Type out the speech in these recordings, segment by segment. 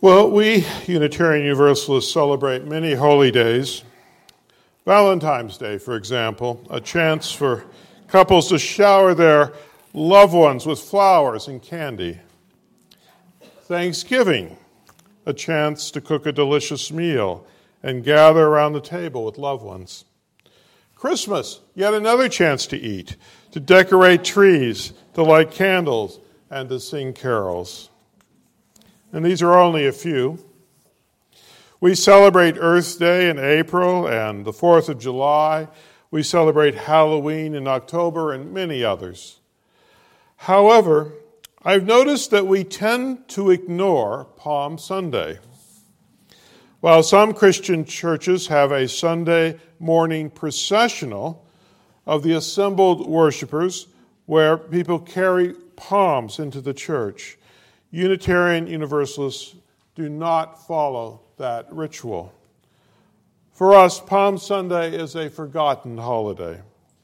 Well, we Unitarian Universalists celebrate many holy days. Valentine's Day, for example, a chance for couples to shower their loved ones with flowers and candy. Thanksgiving, a chance to cook a delicious meal and gather around the table with loved ones. Christmas, yet another chance to eat, to decorate trees, to light candles, and to sing carols. And these are only a few. We celebrate Earth Day in April and the 4th of July. We celebrate Halloween in October and many others. However, I've noticed that we tend to ignore Palm Sunday. While some Christian churches have a Sunday morning processional of the assembled worshipers where people carry palms into the church, Unitarian Universalists do not follow that ritual. For us, Palm Sunday is a forgotten holiday.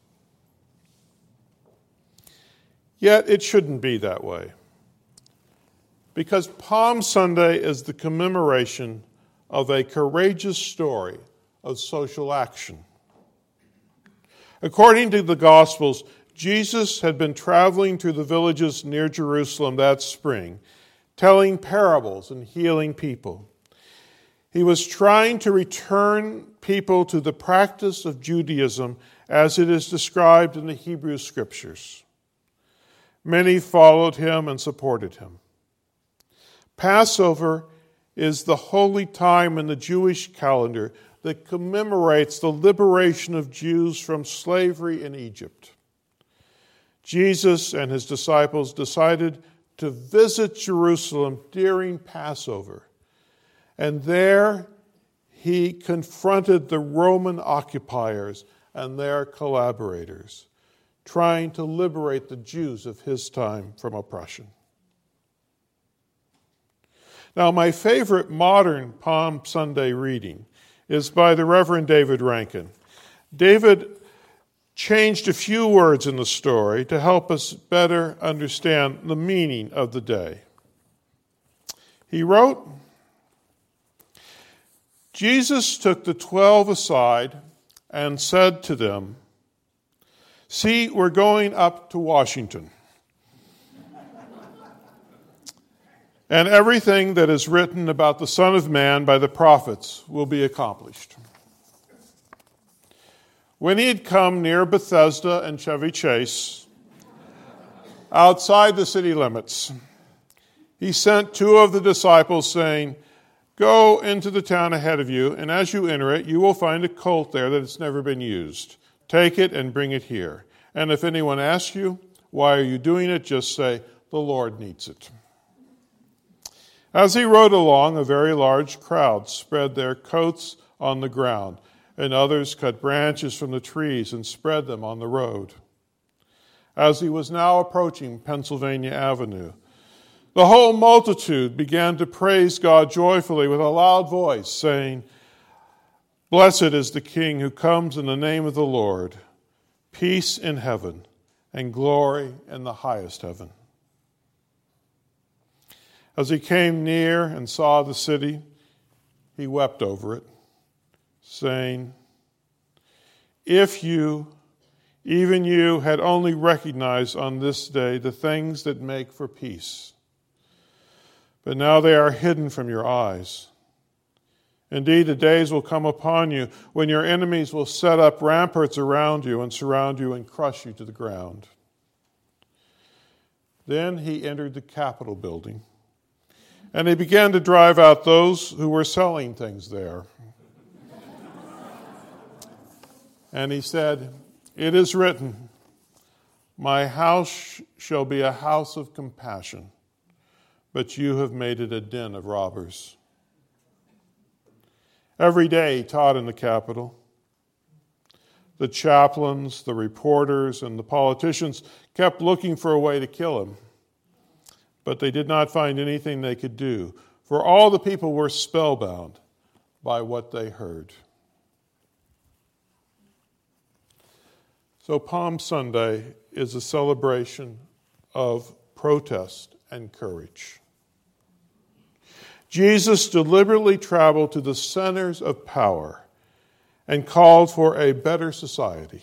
Yet it shouldn't be that way, because Palm Sunday is the commemoration of a courageous story of social action. According to the Gospels, Jesus had been traveling through the villages near Jerusalem that spring, telling parables and healing people. He was trying to return people to the practice of Judaism as it is described in the Hebrew Scriptures. Many followed him and supported him. Passover is the holy time in the Jewish calendar that commemorates the liberation of Jews from slavery in Egypt. Jesus and his disciples decided to visit Jerusalem during Passover. And there he confronted the Roman occupiers and their collaborators, trying to liberate the Jews of his time from oppression. Now, my favorite modern Palm Sunday reading is by the Reverend David Rankin. David changed a few words in the story to help us better understand the meaning of the day. He wrote, Jesus took the 12 aside and said to them, "See, we're going up to Washington. And everything that is written about the Son of Man by the prophets will be accomplished." When he had come near Bethesda and Chevy Chase, outside the city limits, he sent 2 of the disciples, saying, "Go into the town ahead of you, and as you enter it, you will find a colt there that has never been used. Take it and bring it here. And if anyone asks you, 'Why are you doing it?' just say, 'The Lord needs it.'" As he rode along, a very large crowd spread their coats on the ground, and others cut branches from the trees and spread them on the road. As he was now approaching Pennsylvania Avenue, the whole multitude began to praise God joyfully with a loud voice, saying, "Blessed is the King who comes in the name of the Lord. Peace in heaven and glory in the highest heaven." As he came near and saw the city, he wept over it, saying, "If you, even you, had only recognized on this day the things that make for peace. But now they are hidden from your eyes. Indeed, the days will come upon you when your enemies will set up ramparts around you and surround you and crush you to the ground." Then he entered the Capitol building, and he began to drive out those who were selling things there. And he said, "It is written, 'My house shall be a house of compassion,' but you have made it a den of robbers." Every day he taught in the Capitol. The chaplains, the reporters, and the politicians kept looking for a way to kill him, but they did not find anything they could do, for all the people were spellbound by what they heard. So Palm Sunday is a celebration of protest and courage. Jesus deliberately traveled to the centers of power and called for a better society.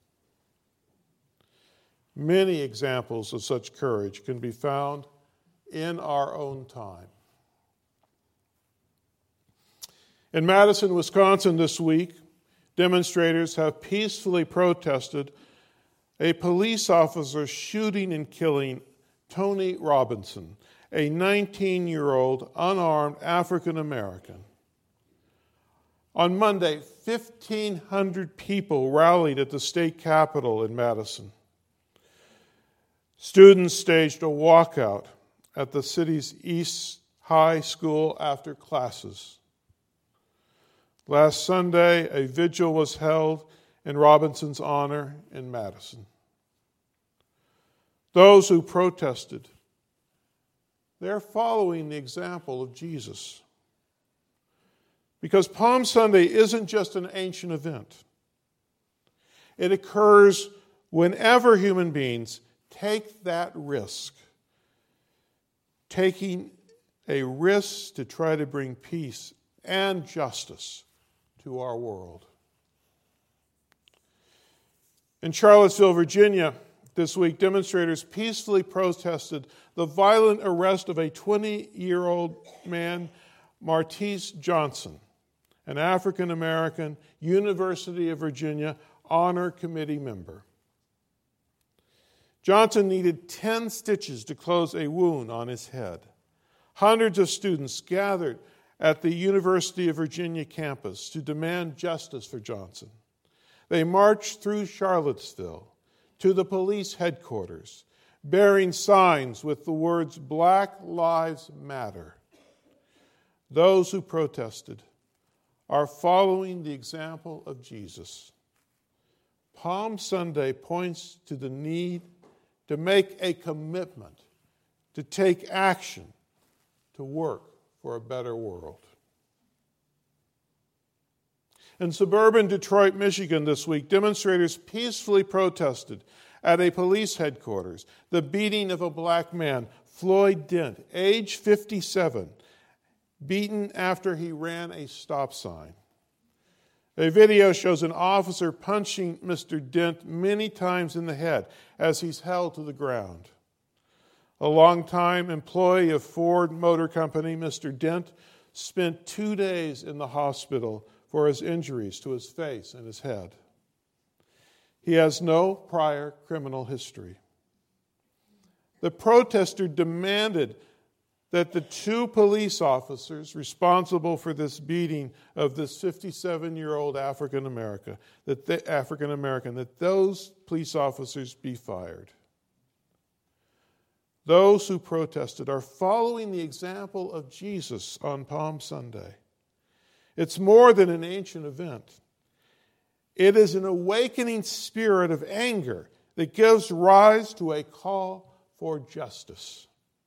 Many examples of such courage can be found in our own time. In Madison, Wisconsin this week, demonstrators have peacefully protested a police officer shooting and killing Tony Robinson, a 19-year-old unarmed African American. On Monday, 1,500 people rallied at the state capitol in Madison. Students staged a walkout at the city's East High School after classes. Last Sunday, a vigil was held in Robinson's honor in Madison. Those who protested, they're following the example of Jesus. Because Palm Sunday isn't just an ancient event. It occurs whenever human beings take that risk, taking a risk to try to bring peace and justice to our world. In Charlottesville, Virginia, this week, demonstrators peacefully protested the violent arrest of a 20-year-old man, Martese Johnson, an African-American University of Virginia Honor Committee member. Johnson needed 10 stitches to close a wound on his head. Hundreds of students gathered at the University of Virginia campus to demand justice for Johnson. They marched through Charlottesville to the police headquarters, bearing signs with the words, "Black Lives Matter." Those who protested are following the example of Jesus. Palm Sunday points to the need to make a commitment, to take action, to work for a better world. In suburban Detroit, Michigan this week, demonstrators peacefully protested at a police headquarters the beating of a black man, Floyd Dent, age 57, beaten after he ran a stop sign. A video shows an officer punching Mr. Dent many times in the head as he's held to the ground. A longtime employee of Ford Motor Company, Mr. Dent, spent 2 days in the hospital for his injuries to his face and his head. He has no prior criminal history. The protester demanded that the 2 police officers responsible for this beating of this 57-year-old African American, that those police officers be fired. Those who protested are following the example of Jesus on Palm Sunday. It's more than an ancient event. It is an awakening spirit of anger that gives rise to a call for justice.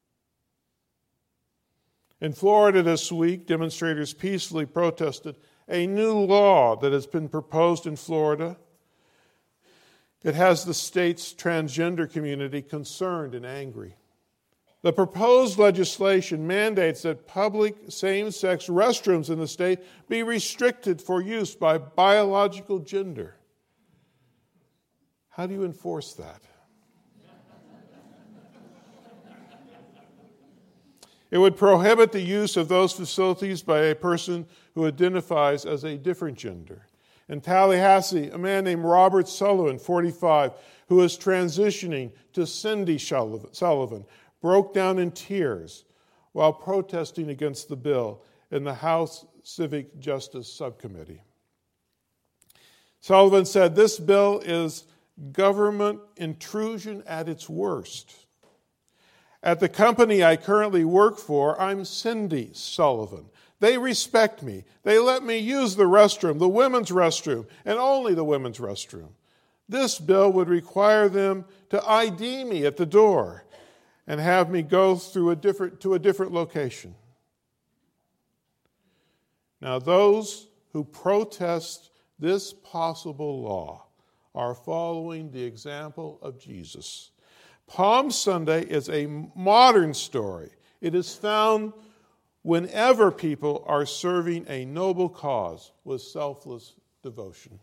In Florida this week, demonstrators peacefully protested a new law that has been proposed in Florida. It has the state's transgender community concerned and angry. The proposed legislation mandates that public same-sex restrooms in the state be restricted for use by biological gender. How do you enforce that? It would prohibit the use of those facilities by a person who identifies as a different gender. In Tallahassee, a man named Robert Sullivan, 45, who is transitioning to Cindy Sullivan, broke down in tears while protesting against the bill in the House Civic Justice Subcommittee. Sullivan said, "This bill is government intrusion at its worst. At the company I currently work for, I'm Cindy Sullivan. They respect me. They let me use the restroom, the women's restroom, and only the women's restroom. This bill would require them to ID me at the door and have me go to a different location." Now, those who protest this possible law are following the example of Jesus. Palm Sunday is a modern story. It is found whenever people are serving a noble cause with selfless devotion.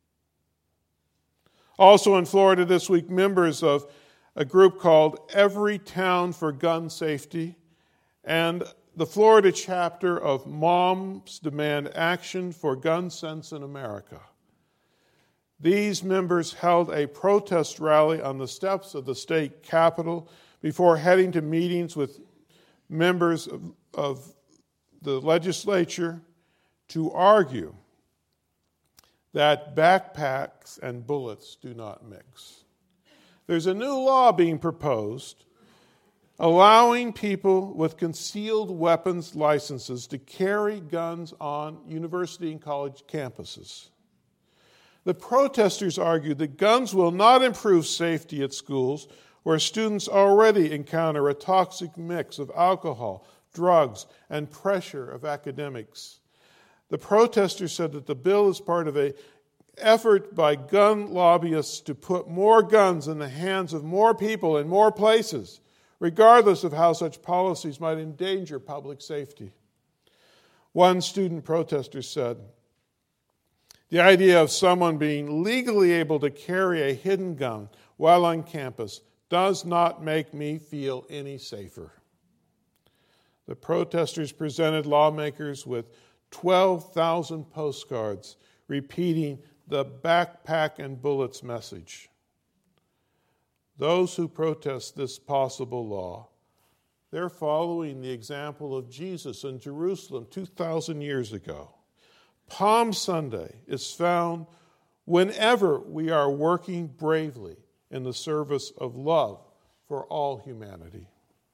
Also in Florida this week, members of a group called Every Town for Gun Safety and the Florida chapter of Moms Demand Action for Gun Sense in America. These members held a protest rally on the steps of the state capitol before heading to meetings with members of the legislature to argue that backpacks and bullets do not mix. There's a new law being proposed allowing people with concealed weapons licenses to carry guns on university and college campuses. The protesters argued that guns will not improve safety at schools where students already encounter a toxic mix of alcohol, drugs, and pressure of academics. The protesters said that the bill is part of an effort by gun lobbyists to put more guns in the hands of more people in more places, regardless of how such policies might endanger public safety. One student protester said, "The idea of someone being legally able to carry a hidden gun while on campus does not make me feel any safer." The protesters presented lawmakers with 12,000 postcards repeating the backpack and bullets message. Those who protest this possible law, they're following the example of Jesus in Jerusalem 2,000 years ago. Palm Sunday is found whenever we are working bravely in the service of love for all humanity.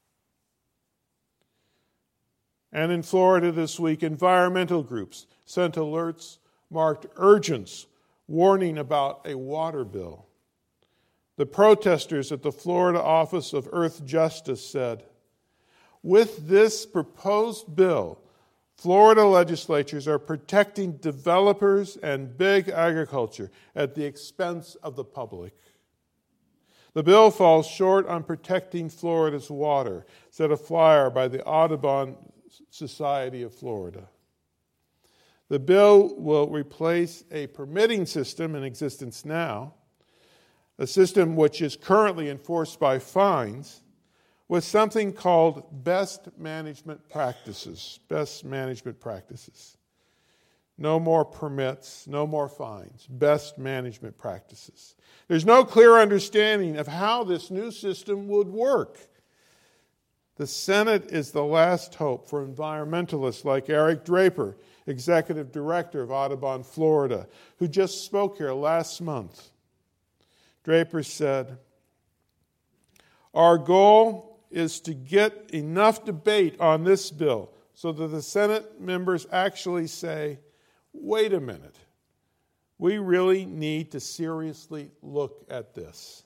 And in Florida this week, environmental groups sent alerts marked urgent, warning about a water bill. The protesters at the Florida Office of Earth Justice said, "With this proposed bill, Florida legislatures are protecting developers and big agriculture at the expense of the public. The bill falls short on protecting Florida's water," said a flyer by the Audubon Society of Florida. The bill will replace a permitting system in existence now, a system which is currently enforced by fines, with something called best management practices. Best management practices. No more permits, no more fines. Best management practices. There's no clear understanding of how this new system would work. The Senate is the last hope for environmentalists like Eric Draper, executive director of Audubon, Florida, who just spoke here last month. Draper said, "Our goal is to get enough debate on this bill so that the Senate members actually say, wait a minute, we really need to seriously look at this."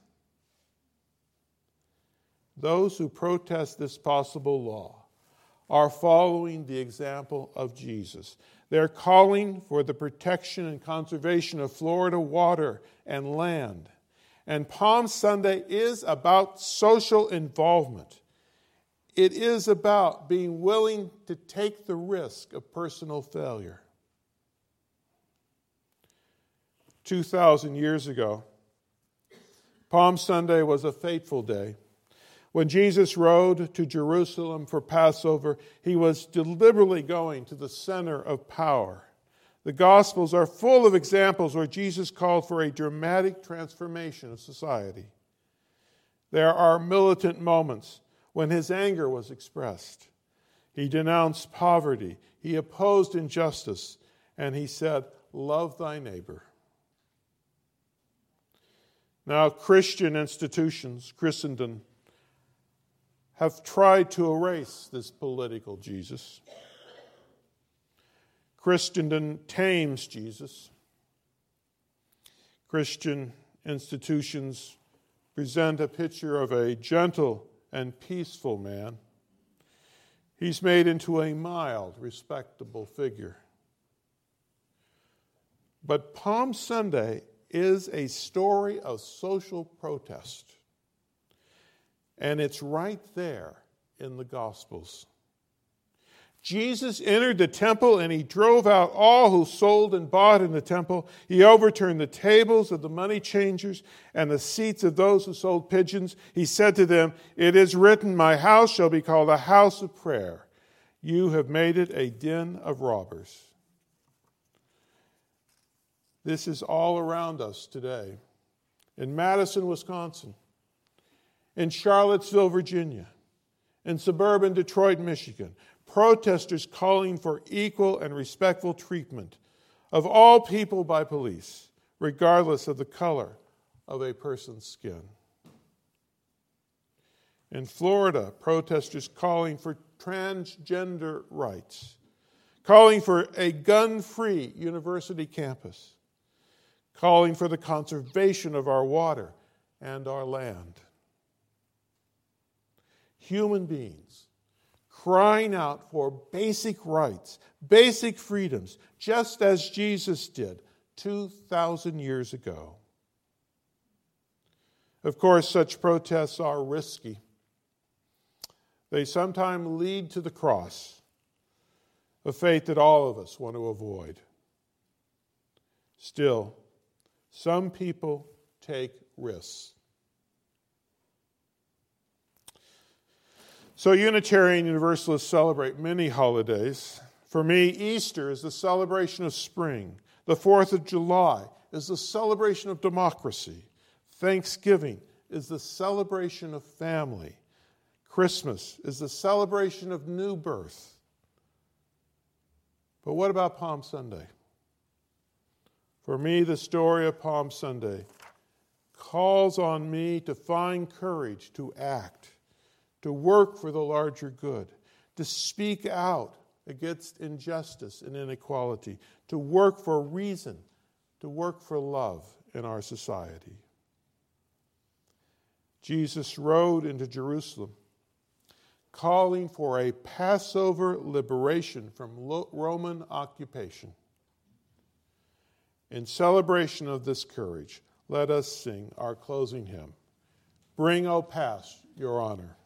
Those who protest this possible law are following the example of Jesus. They're calling for the protection and conservation of Florida water and land. And Palm Sunday is about social involvement. It is about being willing to take the risk of personal failure. 2,000 years ago, Palm Sunday was a fateful day. When Jesus rode to Jerusalem for Passover, he was deliberately going to the center of power. The Gospels are full of examples where Jesus called for a dramatic transformation of society. There are militant moments when his anger was expressed. He denounced poverty, he opposed injustice, and he said, "Love thy neighbor." Now, Christian institutions, Christendom, have tried to erase this political Jesus. Christendom tames Jesus. Christian institutions present a picture of a gentle and peaceful man. He's made into a mild, respectable figure. But Palm Sunday is a story of social protest. And it's right there in the Gospels. Jesus entered the temple and he drove out all who sold and bought in the temple. He overturned the tables of the money changers and the seats of those who sold pigeons. He said to them, "It is written, my house shall be called a house of prayer. You have made it a den of robbers." This is all around us today. In Madison, Wisconsin, in Charlottesville, Virginia, in suburban Detroit, Michigan, protesters calling for equal and respectful treatment of all people by police, regardless of the color of a person's skin. In Florida, protesters calling for transgender rights, calling for a gun-free university campus, calling for the conservation of our water and our land. Human beings crying out for basic rights, basic freedoms, just as Jesus did 2,000 years ago. Of course, such protests are risky. They sometimes lead to the cross, a fate that all of us want to avoid. Still, some people take risks. So Unitarian Universalists celebrate many holidays. For me, Easter is the celebration of spring. The 4th of July is the celebration of democracy. Thanksgiving is the celebration of family. Christmas is the celebration of new birth. But what about Palm Sunday? For me, the story of Palm Sunday calls on me to find courage to act, to work for the larger good, to speak out against injustice and inequality, to work for reason, to work for love in our society. Jesus rode into Jerusalem, calling for a Passover liberation from Roman occupation. In celebration of this courage, let us sing our closing hymn, "Bring, O Past, your honor."